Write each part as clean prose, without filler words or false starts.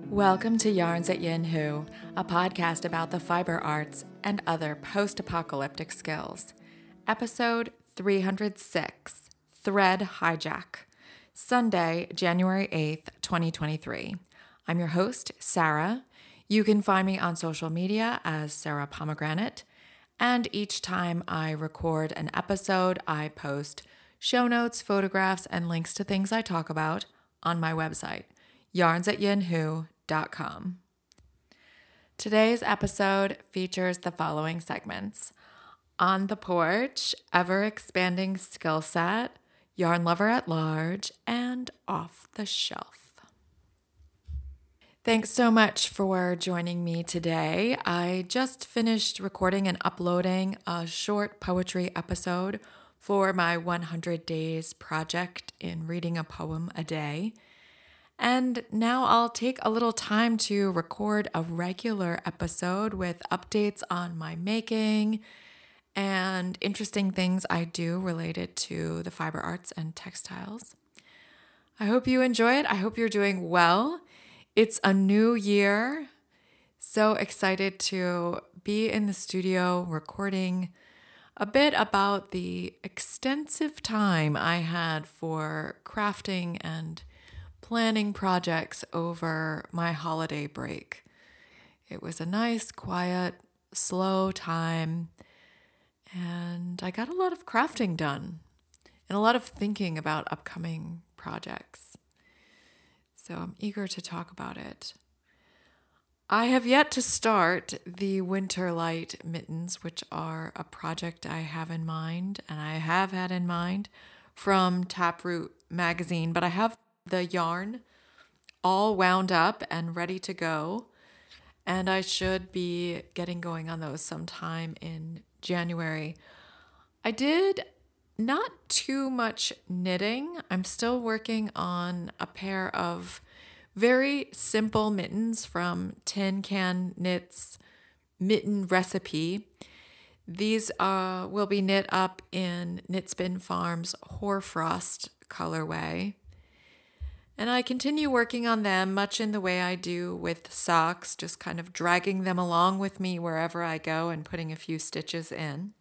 Welcome to Yarns at Yin Hu, a podcast about the fiber arts and other post-apocalyptic skills. Episode 306, Thread Hijack, Sunday, January 8th, 2023. I'm your host, Sarah. You can find me on social media as Sarah Pomegranate, and each time I record an episode, I post show notes, photographs, and links to things I talk about on my website, yarnsatyinhu.com. Today's episode features the following segments: On the Porch, Ever-Expanding Skill Set, Yarn Lover at Large, and Off the Shelf. Thanks so much for joining me today. I just finished recording and uploading a short poetry episode for my 100 Days project in reading a poem a day. And now I'll take a little time to record a regular episode with updates on my making and interesting things I do related to the fiber arts and textiles. I hope you enjoy it. I hope you're doing well. It's a new year. So excited to be in the studio recording a bit about the extensive time I had for crafting and planning projects over my holiday break. It was a nice, quiet, slow time, and I got a lot of crafting done and a lot of thinking about upcoming projects. So I'm eager to talk about it. I have yet to start the Winter Light mittens, which are a project I have in mind, and I have had in mind from Taproot magazine, but I have the yarn all wound up and ready to go, and I should be getting going on those sometime in January. I did not too much knitting. I'm still working on a pair of very simple mittens from Tin Can Knits mitten recipe. These will be knit up in Knitspin Farms Hoarfrost colorway. And I continue working on them much in the way I do with socks, just kind of dragging them along with me wherever I go and putting a few stitches in.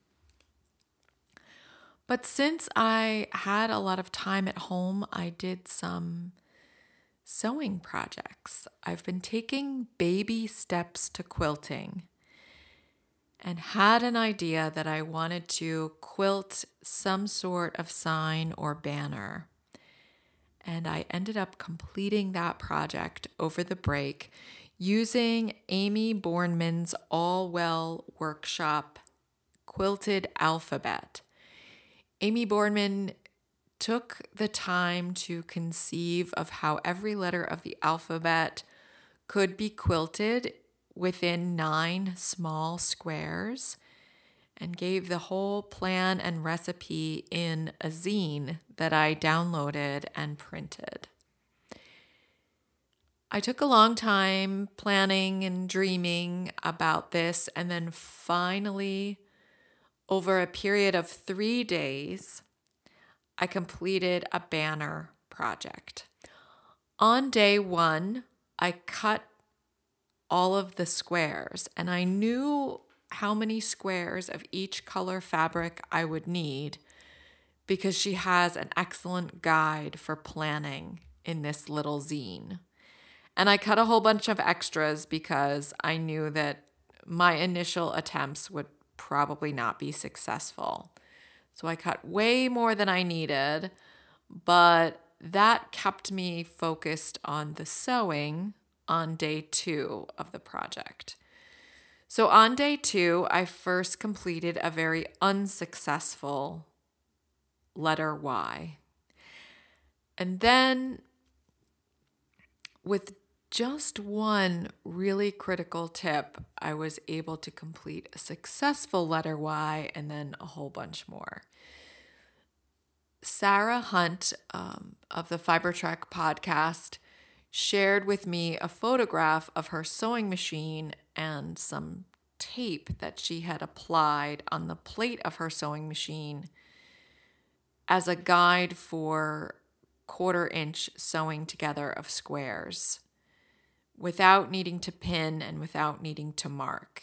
But since I had a lot of time at home, I did some sewing projects. I've been taking baby steps to quilting and had an idea that I wanted to quilt some sort of sign or banner. And I ended up completing that project over the break using Amy Bornman's All Well Workshop quilted alphabet. Amy Bornman took the time to conceive of how every letter of the alphabet could be quilted within 9 small squares and gave the whole plan and recipe in a zine that I downloaded and printed. I took a long time planning and dreaming about this, and then finally, over a period of 3 days, I completed a banner project. On day 1, I cut all of the squares, and I knew how many squares of each color fabric I would need because she has an excellent guide for planning in this little zine. And I cut a whole bunch of extras because I knew that my initial attempts would probably not be successful. So I cut way more than I needed, but that kept me focused on the sewing on day 2 of the project. So on day 2, I first completed a very unsuccessful letter Y. And then with just one really critical tip, I was able to complete a successful letter Y and then a whole bunch more. Sarah Hunt of the Fiber Trek podcast shared with me a photograph of her sewing machine and some tape that she had applied on the plate of her sewing machine as a guide for 1/4 inch sewing together of squares, without needing to pin and without needing to mark.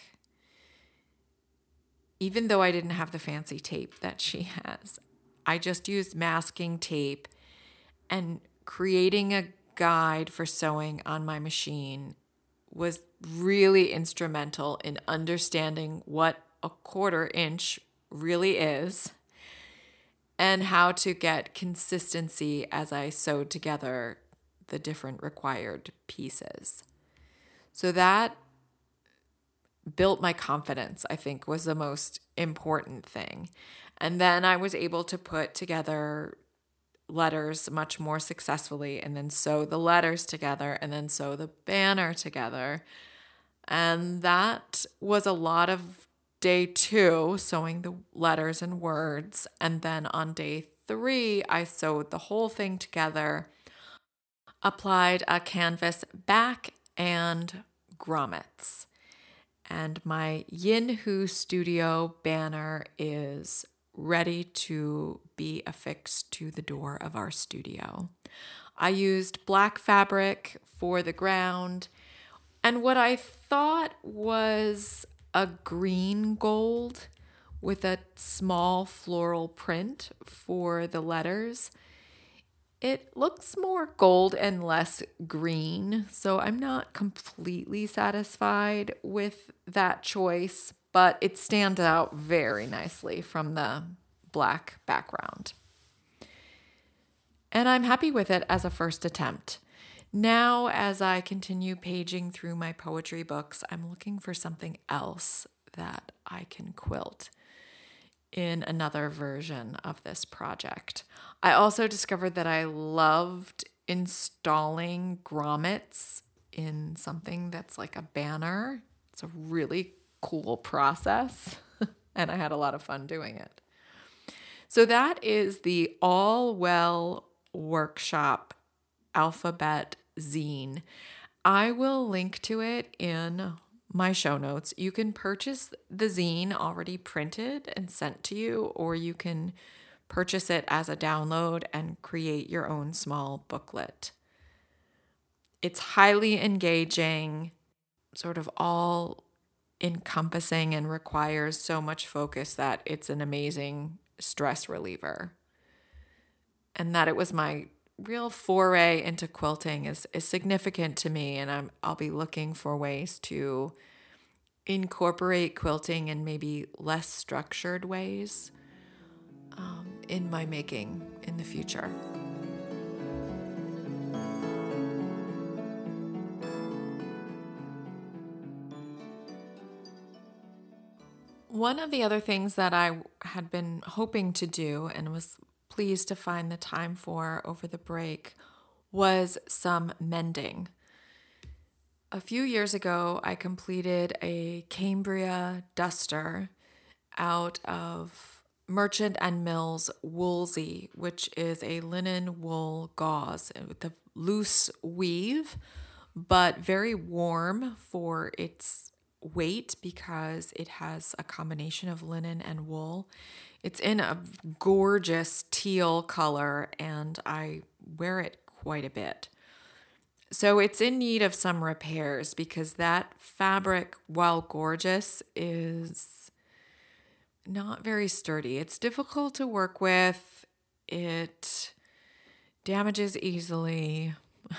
Even though I didn't have the fancy tape that she has, I just used masking tape, and creating a guide for sewing on my machine was really instrumental in understanding what a 1/4 inch really is and how to get consistency as I sewed together the different required pieces. So that built my confidence, I think, was the most important thing. And then I was able to put together letters much more successfully, and then sew the letters together, and then sew the banner together. And that was a lot of day 2, sewing the letters and words. And then on day 3, I sewed the whole thing together, applied a canvas back and grommets. And my Yinhu Studio banner is ready to be affixed to the door of our studio. I used black fabric for the ground, and what I thought was a green gold with a small floral print for the letters. It looks more gold and less green, so I'm not completely satisfied with that choice, but it stands out very nicely from the black background. And I'm happy with it as a first attempt. Now, as I continue paging through my poetry books, I'm looking for something else that I can quilt in another version of this project. I also discovered that I loved installing grommets in something that's like a banner. It's a really cool process, and I had a lot of fun doing it. So that is the All Well Workshop alphabet zine. I will link to it in my show notes. You can purchase the zine already printed and sent to you, or you can purchase it as a download and create your own small booklet. It's highly engaging, sort of all encompassing, and requires so much focus that it's an amazing stress reliever. And that it was my real foray into quilting is significant to me, and I'll be looking for ways to incorporate quilting in maybe less structured ways in my making in the future. One of the other things that I had been hoping to do and was pleased to find the time for over the break was some mending. A few years ago, I completed a Cambria duster out of Merchant and Mills Woolsey, which is a linen wool gauze with a loose weave, but very warm for its weight because it has a combination of linen and wool. It's in a gorgeous teal color, and I wear it quite a bit. So it's in need of some repairs because that fabric, while gorgeous, is not very sturdy. It's difficult to work with. It damages easily.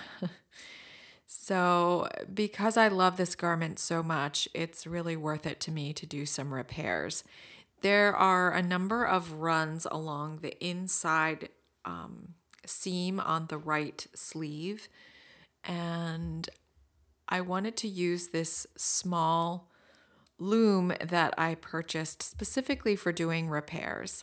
So because I love this garment so much, it's really worth it to me to do some repairs. There are a number of runs along the inside seam on the right sleeve, and I wanted to use this small loom that I purchased specifically for doing repairs.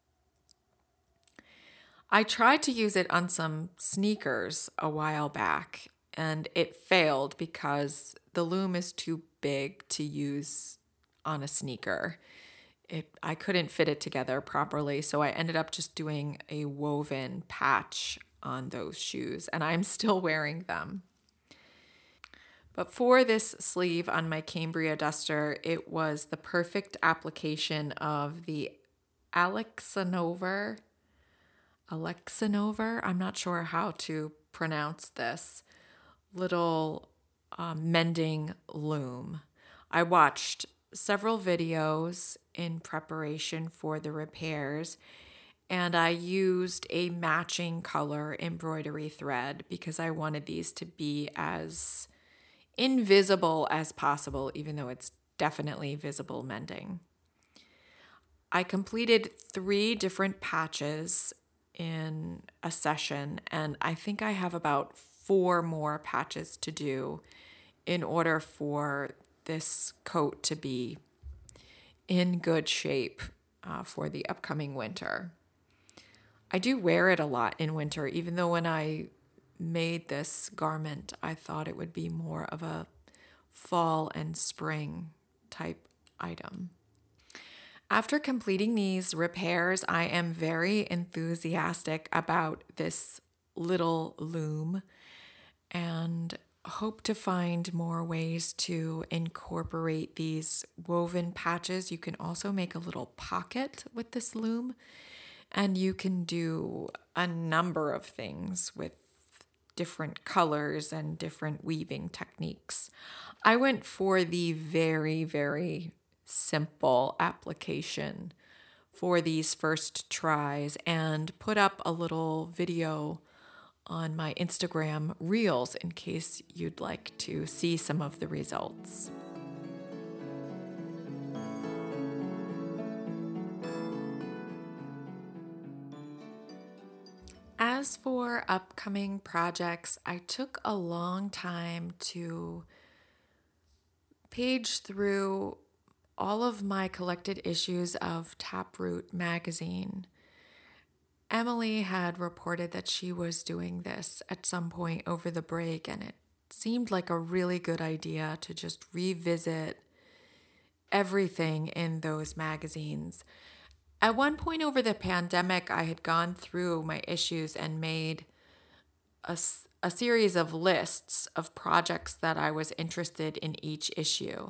I tried to use it on some sneakers a while back, and it failed because the loom is too big to use on a sneaker. I couldn't fit it together properly, so I ended up just doing a woven patch on those shoes, and I'm still wearing them. But for this sleeve on my Cambria duster, it was the perfect application of the Alexanover, I'm not sure how to pronounce this, little mending loom. I watched several videos in preparation for the repairs, and I used a matching color embroidery thread because I wanted these to be as invisible as possible, even though it's definitely visible mending. I completed 3 different patches in a session, and I think I have about 4 more patches to do in order for this coat to be in good shape for the upcoming winter. I do wear it a lot in winter, even though when I made this garment, I thought it would be more of a fall and spring type item. After completing these repairs, I am very enthusiastic about this little loom and hope to find more ways to incorporate these woven patches. You can also make a little pocket with this loom, and you can do a number of things with different colors and different weaving techniques. I went for the very, very simple application for these first tries and put up a little video on my Instagram Reels in case you'd like to see some of the results. As for upcoming projects, I took a long time to page through all of my collected issues of Taproot magazine. Emily had reported that she was doing this at some point over the break, and it seemed like a really good idea to just revisit everything in those magazines. At one point over the pandemic, I had gone through my issues and made a series of lists of projects that I was interested in each issue.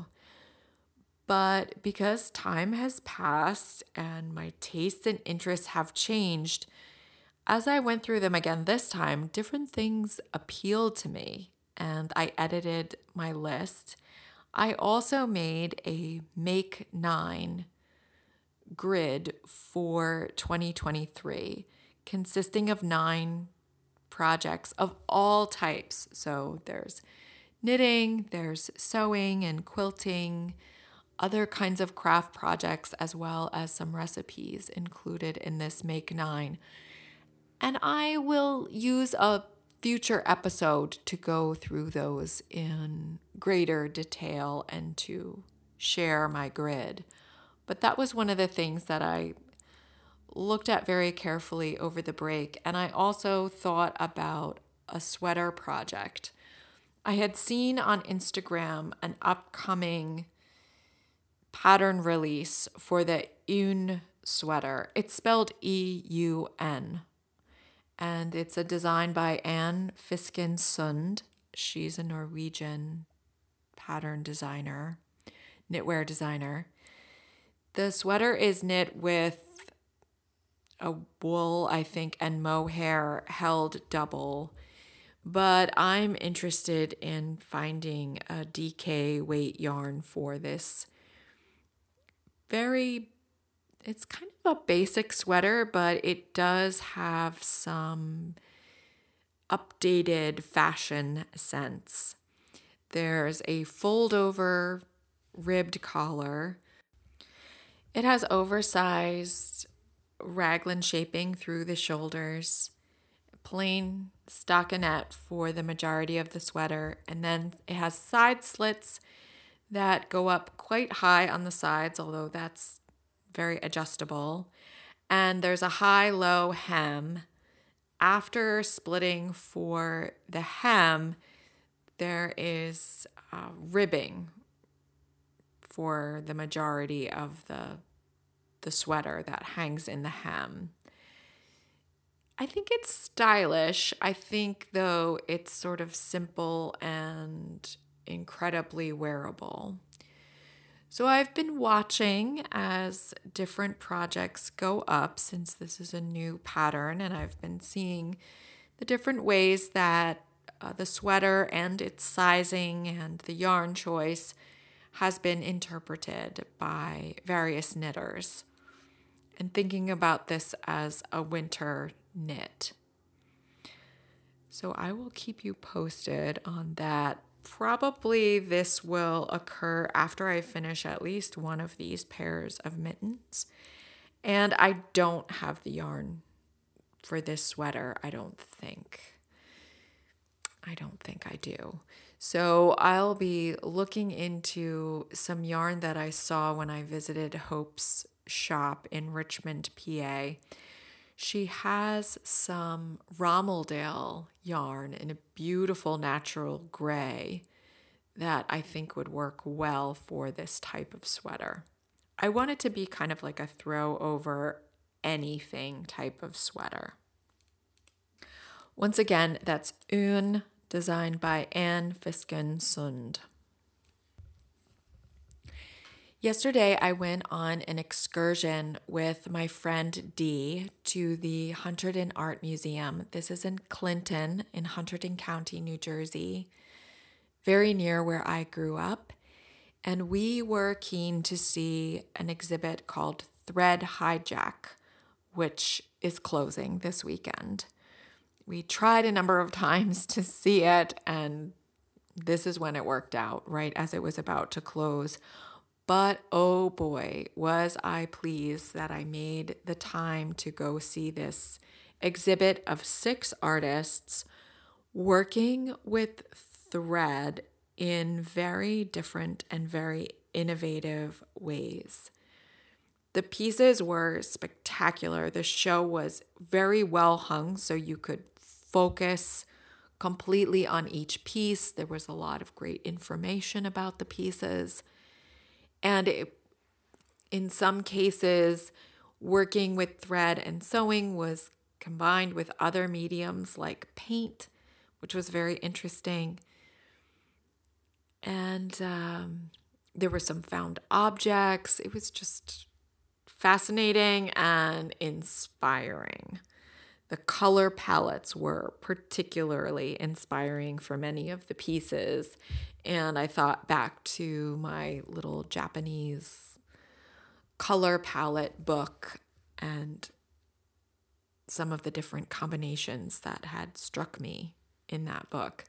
But because time has passed and my tastes and interests have changed, as I went through them again this time, different things appealed to me and I edited my list. I also made a Make 9 grid for 2023 consisting of 9 projects of all types. So there's knitting, there's sewing and quilting, other kinds of craft projects, as well as some recipes included in this Make 9. And I will use a future episode to go through those in greater detail and to share my grid. But that was one of the things that I looked at very carefully over the break. And I also thought about a sweater project. I had seen on Instagram an upcoming pattern release for the Eun sweater. It's spelled E-U-N. And it's a design by Anne Fisken Sund. She's a Norwegian pattern designer, knitwear designer. The sweater is knit with a wool, I think, and mohair held double. But I'm interested in finding a DK weight yarn for this it's kind of a basic sweater, but it does have some updated fashion sense. There's a fold over ribbed collar. It has oversized raglan shaping through the shoulders, plain stockinette for the majority of the sweater, and then it has side slits that go up quite high on the sides, although that's very adjustable. And there's a high-low hem. After splitting for the hem, there is ribbing for the majority of the sweater that hangs in the hem. I think it's stylish. I think, though, it's sort of simple and incredibly wearable. So I've been watching as different projects go up since this is a new pattern, and I've been seeing the different ways that the sweater and its sizing and the yarn choice has been interpreted by various knitters, and thinking about this as a winter knit. So I will keep you posted on that. Probably this will occur after I finish at least one of these pairs of mittens. And I don't have the yarn for this sweater, I don't think. I do. So I'll be looking into some yarn that I saw when I visited Hope's shop in Richmond, PA. She has some Rommeldale yarn in a beautiful natural gray that I think would work well for this type of sweater. I want it to be kind of like a throw over anything type of sweater. Once again, that's Un, designed by Anne Fisken Sund. Yesterday, I went on an excursion with my friend Dee to the Hunterdon Art Museum. This is in Clinton, in Hunterdon County, New Jersey, very near where I grew up. And we were keen to see an exhibit called Thread Hijack, which is closing this weekend. We tried a number of times to see it, and this is when it worked out, right as it was about to close. But oh boy, was I pleased that I made the time to go see this exhibit of 6 artists working with thread in very different and very innovative ways. The pieces were spectacular. The show was very well hung, so you could focus completely on each piece. There was a lot of great information about the pieces. And in some cases, working with thread and sewing was combined with other mediums like paint, which was very interesting. And there were some found objects. It was just fascinating and inspiring. The color palettes were particularly inspiring for many of the pieces. And I thought back to my little Japanese color palette book and some of the different combinations that had struck me in that book.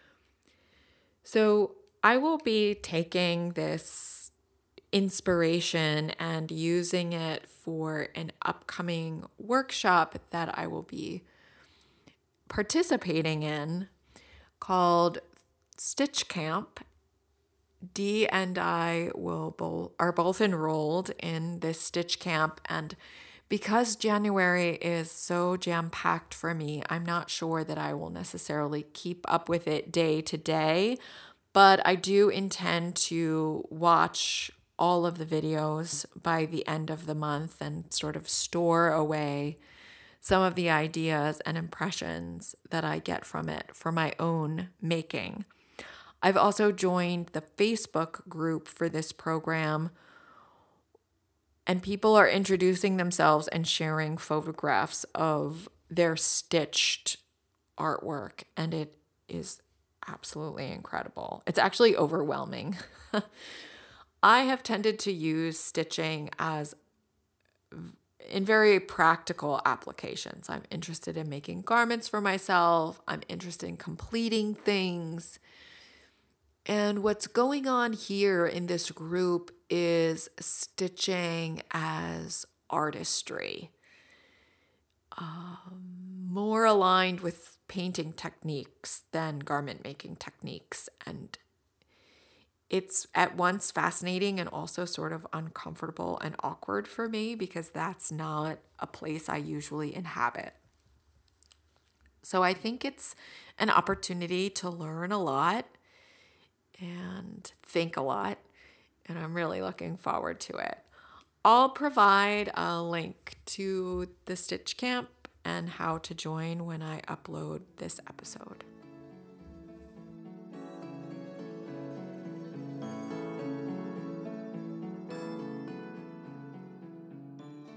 So I will be taking this inspiration and using it for an upcoming workshop that I will be participating in called Stitch Camp. Dee and I are both enrolled in this Stitch Camp, and because January is so jam-packed for me, I'm not sure that I will necessarily keep up with it day to day, but I do intend to watch all of the videos by the end of the month and sort of store away some of the ideas and impressions that I get from it for my own making. I've also joined the Facebook group for this program, and people are introducing themselves and sharing photographs of their stitched artwork, and it is absolutely incredible. It's actually overwhelming. I have tended to use stitching in very practical applications. I'm interested in making garments for myself. I'm interested in completing things. And what's going on here in this group is stitching as artistry, more aligned with painting techniques than garment making techniques. And it's at once fascinating and also sort of uncomfortable and awkward for me because that's not a place I usually inhabit. So I think it's an opportunity to learn a lot and think a lot, and I'm really looking forward to it. I'll provide a link to the Stitch Camp and how to join when I upload this episode.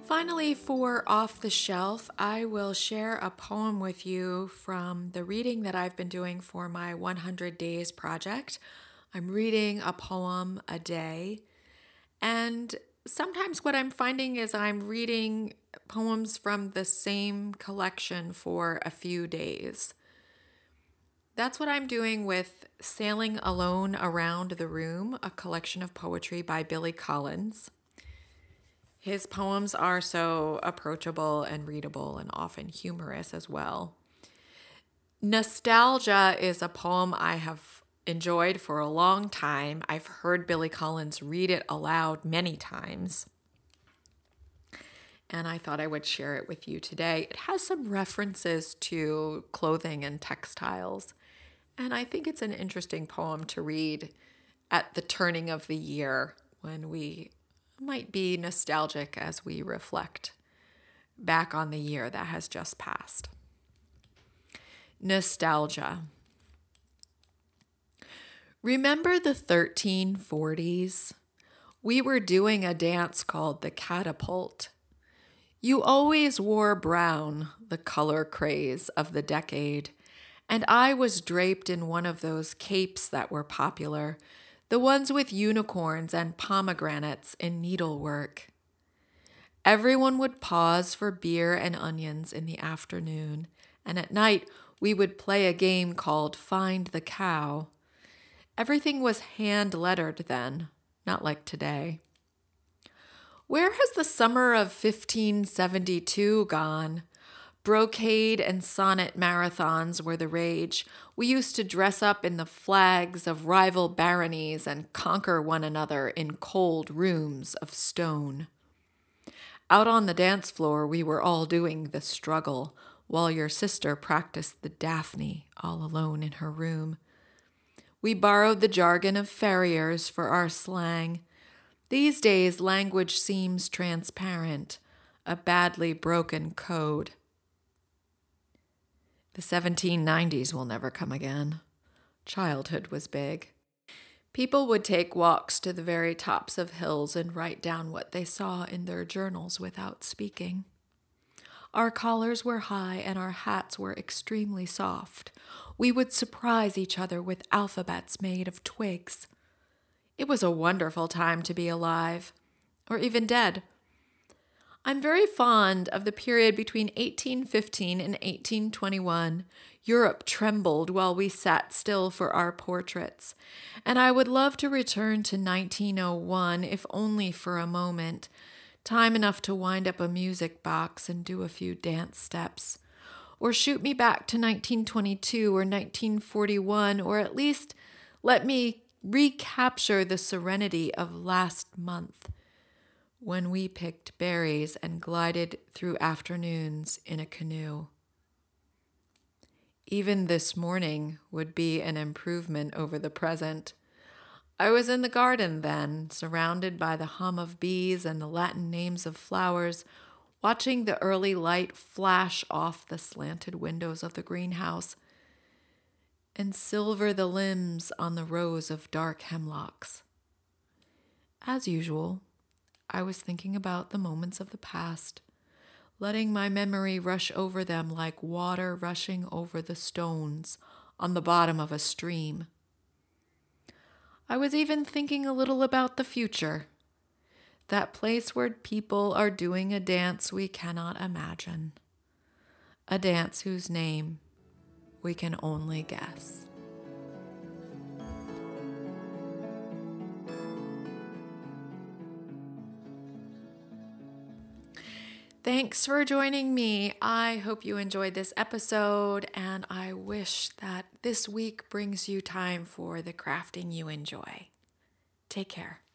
Finally, for Off the Shelf, I will share a poem with you from the reading that I've been doing for my 100 Days project. I'm reading a poem a day, and sometimes what I'm finding is I'm reading poems from the same collection for a few days. That's what I'm doing with Sailing Alone Around the Room, a collection of poetry by Billy Collins. His poems are so approachable and readable and often humorous as well. Nostalgia is a poem I have enjoyed for a long time. I've heard Billy Collins read it aloud many times, and I thought I would share it with you today. It has some references to clothing and textiles, and I think it's an interesting poem to read at the turning of the year when we might be nostalgic as we reflect back on the year that has just passed. Nostalgia. Remember the 1340s? We were doing a dance called the catapult. You always wore brown, the color craze of the decade, and I was draped in one of those capes that were popular, the ones with unicorns and pomegranates in needlework. Everyone would pause for beer and onions in the afternoon, and at night we would play a game called Find the Cow. Everything was hand-lettered then, not like today. Where has the summer of 1572 gone? Brocade and sonnet marathons were the rage. We used to dress up in the flags of rival baronies and conquer one another in cold rooms of stone. Out on the dance floor, we were all doing the struggle, while your sister practiced the Daphne all alone in her room. We borrowed the jargon of farriers for our slang. These days, language seems transparent, a badly broken code. The 1790s will never come again. Childhood was big. People would take walks to the very tops of hills and write down what they saw in their journals without speaking. Our collars were high and our hats were extremely soft. We would surprise each other with alphabets made of twigs. It was a wonderful time to be alive, or even dead. I'm very fond of the period between 1815 and 1821. Europe trembled while we sat still for our portraits, and I would love to return to 1901, if only for a moment, time enough to wind up a music box and do a few dance steps, or shoot me back to 1922 or 1941, or at least let me recapture the serenity of last month, when we picked berries and glided through afternoons in a canoe. Even this morning would be an improvement over the present. I was in the garden then, surrounded by the hum of bees and the Latin names of flowers, watching the early light flash off the slanted windows of the greenhouse and silver the limbs on the rows of dark hemlocks. As usual, I was thinking about the moments of the past, letting my memory rush over them like water rushing over the stones on the bottom of a stream. I was even thinking a little about the future, that place where people are doing a dance we cannot imagine, a dance whose name we can only guess. Thanks for joining me. I hope you enjoyed this episode, and I wish that this week brings you time for the crafting you enjoy. Take care.